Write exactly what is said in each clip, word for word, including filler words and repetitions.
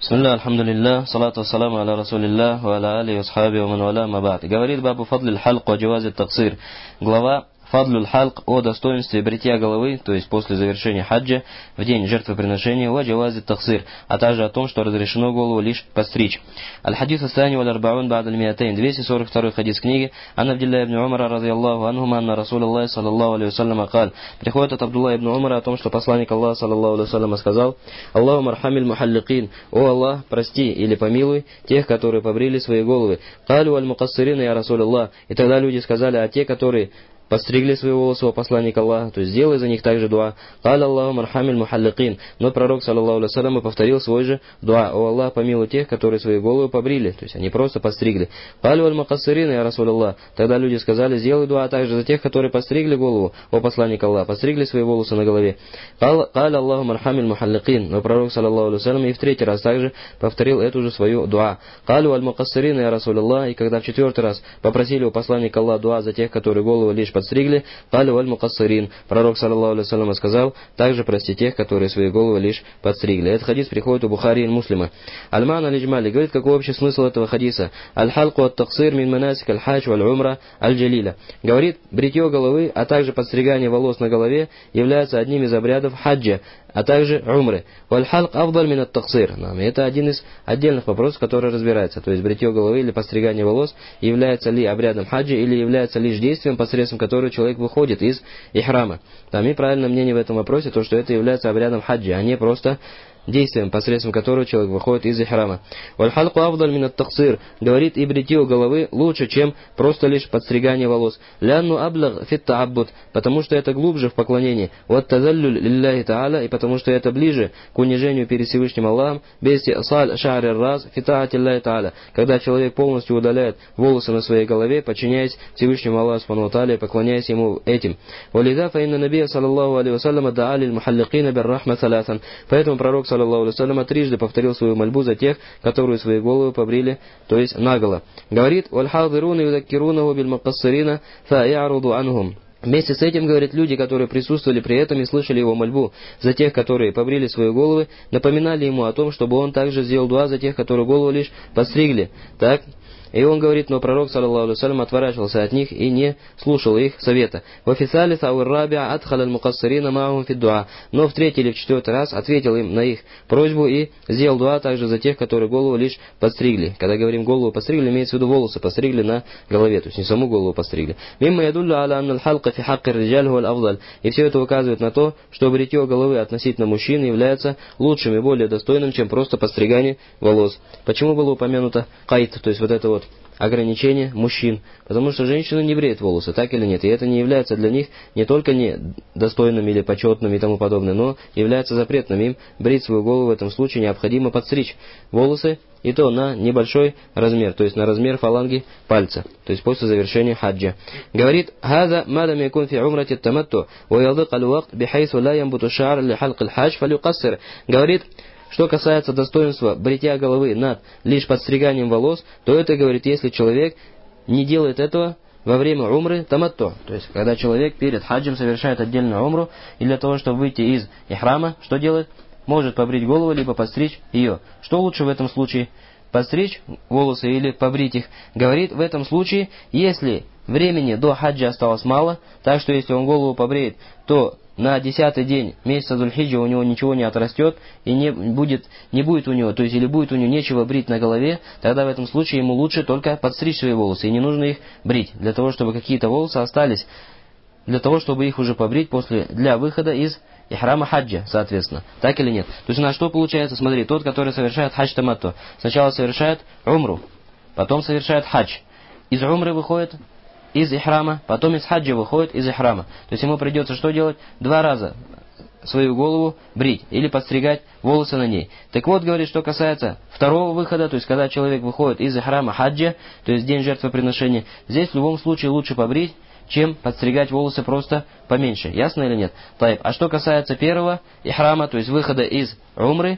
Бисмилля, алхамдулилля, салату вассаламу аля расулилля, ва аля али васхаби ва ман валя ма ба'д. Говорит бабу фадлиль хальк ва джавази таксир. Глава Фадлюль хальк о достоинстве бритья головы, то есть после завершения хаджа, в день жертвоприношения, ва джавази таксир, а также о том, что разрешено голову лишь подстричь. Аль-хадис астани валь арбаун ба'д аль-миатайн, двести сорок второй хадис книги, ан Абдилля ибн Умара, радиаллаху анхума, анна Расулаллах, саллаллаху алейхи вассаляма, каль. Приходит от Абдулла ибн Умара о том, что посланник Аллаха, саллаллаху алейхи вассаляма, сказал: Аллаху мархамиль мухалликин, о Аллах, прости или помилуй тех, которые побрили свои головы. Калю аль-мукассирина, я Расулаллах. И тогда люди сказали: а те, которые подстригли свои волосы, о посланник Аллаха, то есть сделай за них также дуа. Каля Аллаху мархамиль мухалликин. Но пророк, саллаллаху алейхи вассалям, повторил свой же дуа: о Аллах, помилуй тех, которые свои головы побрили, то есть они просто подстригли. Калю аль-мукассирина, я Расулаллах. Тогда люди сказали: сделай дуа также за тех, которые подстригли голову, о посланник Аллаха, подстригли свои волосы на голове. Каля Аллаху мархамиль мухалликин. Но пророк, саллаллаху алейхи вассалям, и в третий раз также повторил эту же свою дуа. Калю аль-мукассирина, я Расулаллах. И когда в четвертый раз попросили у посланника Аллаха дуа за тех, которые голову лишь подстригли, калю аль-мукассирин. Пророк, саллаллаху алейхи вассалям, сказал: также прости тех, которые свои головы лишь подстригли. Этот хадис приходит у Бухари и Муслима. Аль-Ман аль-Иджмали говорит, какой общий смысл этого хадиса. Аль-халку ат-таксир мин манасик аль-хадж валь-умра аль-джалиля. Говорит, бритье головы, а также подстригание волос на голове является одним из обрядов хаджа, а также умры. Валь-халк афдаль мин ат-таксир. Это один из отдельных вопросов, который разбирается. То есть бритье головы или подстригание волос является ли обрядом хаджа или является лишь действием, посредством которого человек выходит из ихрама. Там и правильное мнение в этом вопросе, то, что это является обрядом хаджа, а не просто действием, посредством которого человек выходит из ихрама. Валь-халку афдаль мин ат-таксир. Говорит, и бритье головы лучше, чем просто лишь подстригание волос. Лянну аблаг фит та'аббуд. Потому что это глубже в поклонении. Ват тазаллюль лилляхи та'аля. И потому что это ближе к унижению перед Всевышним Аллахом. Бести асаль ша'ри раз фит та'атиллахи та'аля. Когда человек полностью удаляет волосы на своей голове, подчиняясь Всевышнему Аллаху субхану ва тааля, поклоняясь ему этим. Валида фа инна набия саллаллаху алейхи вассалям да'али аль-мухалликина бир-рахма саласан. Поэтому пророк, саллаллаху алейхи вассалям, трижды повторил свою мольбу за тех, которые свои головы побрили, то есть наголо. Говорит: «Валь-хадируна юдаккирунаху биль-мукассирина фа я'руду анхум». Вместе с этим, говорит, люди, которые присутствовали при этом и слышали его мольбу за тех, которые побрили свои головы, напоминали ему о том, чтобы он также сделал дуа за тех, которые голову лишь подстригли. Так? И он говорит, но пророк, саллаллаху алейхи вассалям, отворачивался от них и не слушал их совета. Но в третий или в четвертый раз ответил им на их просьбу и сделал дуа также за тех, которые голову лишь подстригли. Когда говорим голову подстригли, имеется в виду волосы подстригли на голове, то есть не саму голову подстригли. И все это указывает на то, что бритье головы относительно мужчин является лучшим и более достойным, чем просто подстригание волос. Почему было упомянуто кайт, то есть вот это вот ограничение мужчин? Потому что женщины не бреют волосы, так или нет? И это не является для них не только не достойным или почетным и тому подобное, но является запретным им брить свою голову. В этом случае необходимо подстричь волосы, и то на небольшой размер, то есть на размер фаланги пальца, то есть после завершения хаджа. Говорит: «Хаза мадам якун фи умрати таматту, ва ядык аль-вакт бихайсу ла ямбуту ша'р ли халк аль-хадж фалюкассир». Говорит, что касается достоинства бритья головы над лишь подстриганием волос, то это, говорит, если человек не делает этого во время умры таматто, то есть когда человек перед хаджем совершает отдельную умру, и для того, чтобы выйти из ихрама, что делает? Может побрить голову, либо подстричь ее. Что лучше в этом случае? Подстричь волосы или побрить их? Говорит, в этом случае, если времени до хаджа осталось мало, так что если он голову побреет, то на десятый день месяца Зуль-Хиджа у него ничего не отрастет и не будет, не будет у него, то есть или будет у него нечего брить на голове, тогда в этом случае ему лучше только подстричь свои волосы, и не нужно их брить, для того, чтобы какие-то волосы остались, для того, чтобы их уже побрить после, для выхода из ихрама хаджа, соответственно. Так или нет? То есть на что получается? Смотри, тот, который совершает хадж таматту, сначала совершает умру, потом совершает хадж. Из умры выходит из ихрама, потом из хаджа выходит из ихрама. То есть ему придется что делать? Два раза свою голову брить или подстригать волосы на ней. Так вот, говорит, что касается второго выхода, то есть когда человек выходит из ихрама хаджа, то есть день жертвоприношения, здесь в любом случае лучше побрить, чем подстригать волосы просто поменьше. Ясно или нет? А что касается первого ихрама, то есть выхода из умры,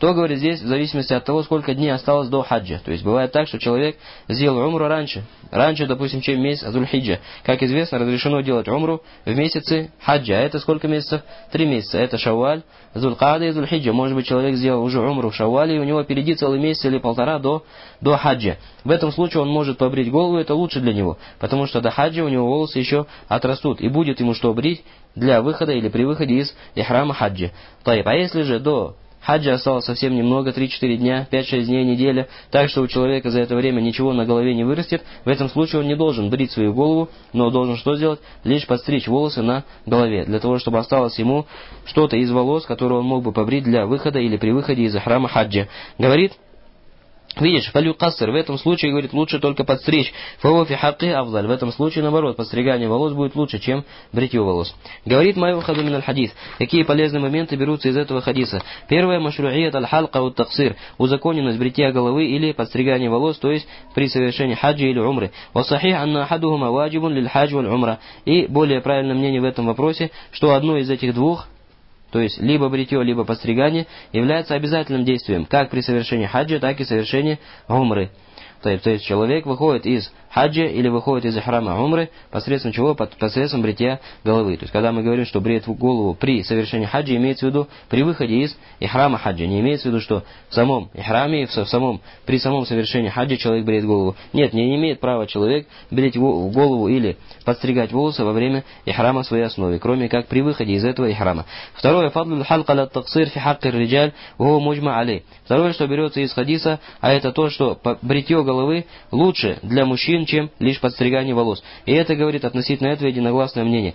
то, говорит, здесь в зависимости от того, сколько дней осталось до хаджа. То есть бывает так, что человек сделал умру раньше, раньше, допустим, чем месяц Зуль-Хиджа. Как известно, разрешено делать умру в месяце хаджа. А это сколько месяцев? Три месяца. Это Шавваль, Зуль-Каада и Зуль-Хиджа. Может быть, человек сделал уже умру в Шаввале, и у него впереди целый месяц или полтора до, до хаджа. В этом случае он может побрить голову, это лучше для него, потому что до хаджа у него волосы еще отрастут, и будет ему что брить для выхода или при выходе из ихрама хаджа. А если же до хаджа осталось совсем немного, три-четыре дня, пять-шесть дней, неделя, так что у человека за это время ничего на голове не вырастет, в этом случае он не должен брить свою голову, но должен что сделать? Лишь подстричь волосы на голове, для того, чтобы осталось ему что-то из волос, которые он мог бы побрить для выхода или при выходе из ихрама хаджа. Говорит, видишь, фалю кассер, в этом случае, говорит, лучше только подстричь. Фауфи хакки авдаль. В этом случае, наоборот, подстригание волос будет лучше, чем бритье волос. Говорит май выходу мин аль-хадис. Какие полезные моменты берутся из этого хадиса? Первое, машруият аль-халка ут таксир. Узаконенность бритья головы или подстригание волос, то есть при совершении хаджи или умры. Васахих анна ахадухума ваджибун лиль хадж валь умра. И более правильное мнение в этом вопросе, что одно из этих двух, то есть либо бритье, либо подстригание, является обязательным действием, как при совершении хаджа, так и совершении умры. То есть человек выходит из хаджа или выходит из ихрама умры посредством чего? Посредством бритья головы. То есть когда мы говорим, что бреет голову при совершении хаджа, имеется в виду при выходе из ихрама хаджа. Не имеется в виду, что в самом ихраме, в самом, при самом совершении хаджа человек бреет голову. Нет, не имеет права человек брить голову или подстригать волосы во время ихрама в своей основе, кроме как при выходе из этого ихрама. Второе, фадлу халка ля таксир фи хакки риджаль ва муджма алей. Второе, что берется из хадиса, а это то, что бритье головы лучше для мужчин, чем лишь подстригание волос. И это говорит относительно этого единогласное мнение.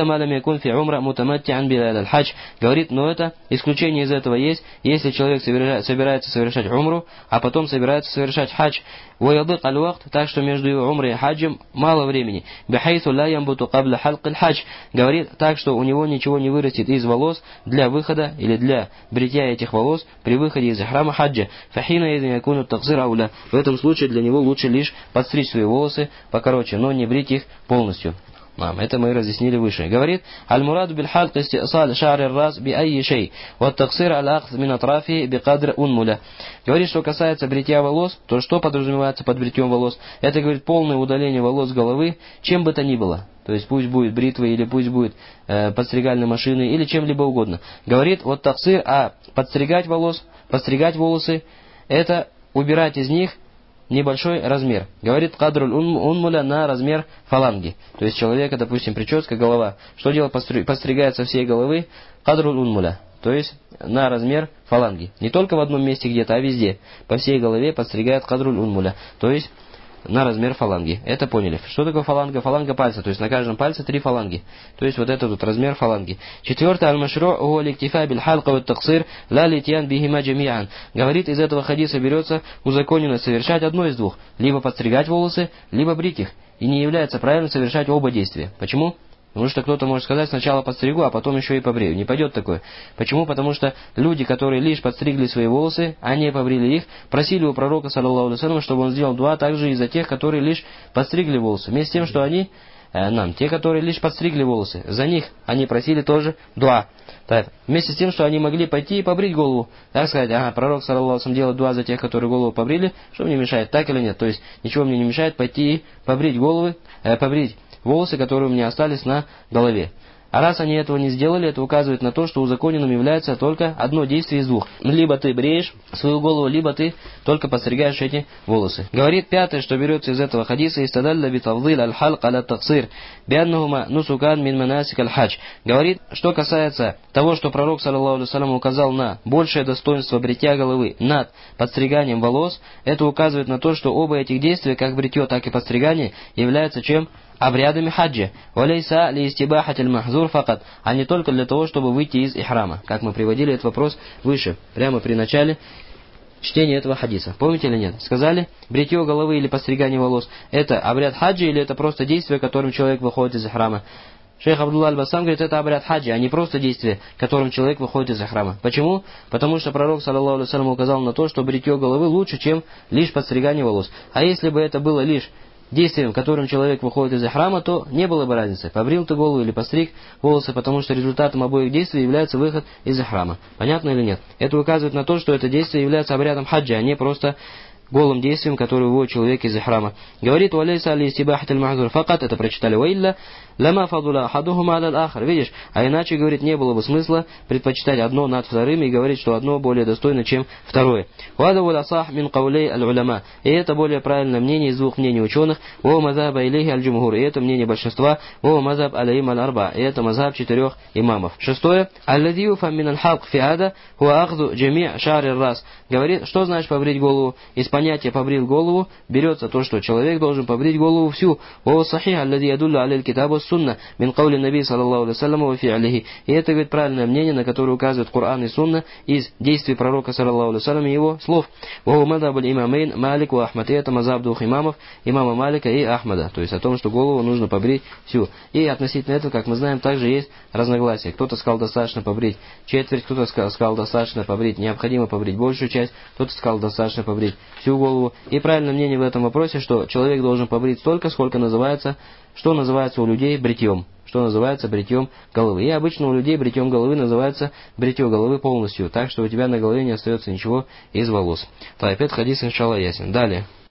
Говорит, но это исключение из этого есть, если человек собирается совершать умру, а потом собирается совершать хадж. Так что между его умрой и хаджем мало времени. Говорит, так что у него ничего не вырастет из волос для выхода или для бритья этих волос при выходе из ихрама хаджа. В этом случае для него лучше лишь подстричь свои волосы покороче, но не брить их полностью. Мам, это мы разъяснили выше. Говорит, аль-мураду биль-халк истисаль ша'ри ар-рас би айи шей, ва ат-таксир аль-ахз мин атрафи би кадр унмуля. Говорит, что касается бритья волос, то что подразумевается под бритьем волос? Это, говорит, полное удаление волос с головы, чем бы то ни было. То есть пусть будет бритвой, или пусть будет э, подстригальной машиной, или чем-либо угодно. Говорит, вот таксир, а подстригать волос, подстригать волосы, это убирать из них небольшой размер. Говорит кадруль унмуля на размер фаланги. То есть человека, допустим, прическа, голова. Что делать? Подстригает со всей головы кадруль унмуля. То есть на размер фаланги. Не только в одном месте где-то, а везде. По всей голове подстригает кадруль унмуля. То есть на размер фаланги. Это поняли. Что такое фаланга? Фаланга пальца. То есть на каждом пальце три фаланги. То есть вот это тут размер фаланги. Четвертое. Аль-машру' хуа ликтифа биль-халка ва ат-таксир ла литьян бихима джами'ан. Говорит, из этого хадиса берется узаконено совершать одно из двух. Либо подстригать волосы, либо брить их. И не является правильным совершать оба действия. Почему? Потому что кто-то может сказать, сначала подстригу, а потом еще и побрею. Не пойдет такое. Почему? Потому что люди, которые лишь подстригли свои волосы, а не побрили их, просили у пророка, саллаллаху алейхи ва саллям, чтобы он сделал дуа также и за тех, которые лишь подстригли волосы. Вместе с тем, что они, э, нам, те, которые лишь подстригли волосы, за них они просили тоже дуа. Так, вместе с тем, что они могли пойти и побрить голову. Так сказать, ага, пророк, саллаллаху алейхи ва саллям, делает дуа за тех, которые голову побрили, что мне мешает, так или нет? То есть, ничего мне не мешает пойти и побрить головы, э, побрить волосы, которые у меня остались на голове. А раз они этого не сделали, это указывает на то, что узаконенным является только одно действие из двух. Либо ты бреешь свою голову, либо ты только подстригаешь эти волосы. Говорит пятое, что берется из этого хадиса, истадалля битавдил аль-халк аля таксир, бианнахума нусукан мин манасик аль-хадж. Говорит, что касается того, что пророк, саллаллаху алейхи ва саллям, указал на большее достоинство бритья головы над подстриганием волос, это указывает на то, что оба этих действия, как бритье, так и подстригание, являются чем? Обрядами хаджа. Валейса ли истибахатель махзур факат, а не только для того, чтобы выйти из ихрама. Как мы приводили этот вопрос выше, прямо при начале чтения этого хадиса. Помните или нет? Сказали, бритье головы или подстригание волос, это обряд хаджа или это просто действие, которым человек выходит из ихрама? Шейх Абдулла аль-Басам говорит, это обряд хаджа, а не просто действие, которым человек выходит из ихрама. Почему? Потому что пророк, саллаллаху алейхи ва саллям, указал на то, что бритье головы лучше, чем лишь подстригание волос. А если бы это было лишь действием, которым человек выходит из ихрама, то не было бы разницы, побрил ты голову или постриг волосы, потому что результатом обоих действий является выход из ихрама. Понятно или нет? Это указывает на то, что это действие является обрядом хаджа, а не просто голым действием, которое выводит человека из ихрама. Говорит: «Валейса али истибахат аль-махзур факат», это прочитали, «Ваилля лама фадула ахадухума аля аль-ахр». Видишь? А иначе, говорит, не было бы смысла предпочитать одно над вторым и говорить, что одно более достойно, чем второе. «Вада вал асах мин каулей аль-уляма». И это более правильное мнение из двух мнений ученых. «Ва мазаба илейхи аль-джумхур». И это мнение большинства. «Ва мазаб алейм аль-арба». И это мазаб четырех имамов. Шестое. «Аллади юфам мин аль-халк фи ада хуа ахзу джами' ша'ри ар-рас». Говорит, что значит побрить голову? Из понятия «побрил голову» берется то, что человек должен побрить голову всю. «Ва сахих аллади ядуллю аляль китабу сунна мин каули наби саллаллаху алейхи вассалям ва фи'алихи». И это, говорит, правильное мнение, на которое указывает Коран и Сунна из действий пророка саллаллаху алейхи вассалям и его слов. «Ва мазаб аль-имамейн Малик ва Ахмад». И это мазаб двух имамов, имама Малика и Ахмада. То есть о том, что голову нужно побрить всю. И относительно этого, как мы знаем, также есть разногласия. Кто-то сказал, достаточно побрить четверть, кто-то сказал, сказал, достаточно побрить, необходимо побрить большую часть, кто-то сказал, достаточно побрить всю голову. И правильное мнение в этом вопросе, что человек должен побрить столько, сколько называется, что называется у людей бритьем. Что называется бритьем головы. И обычно у людей бритьем головы называется бритье головы полностью. Так что у тебя на голове не остается ничего из волос. Так, опять хадис, иншаллах, ясен. Далее.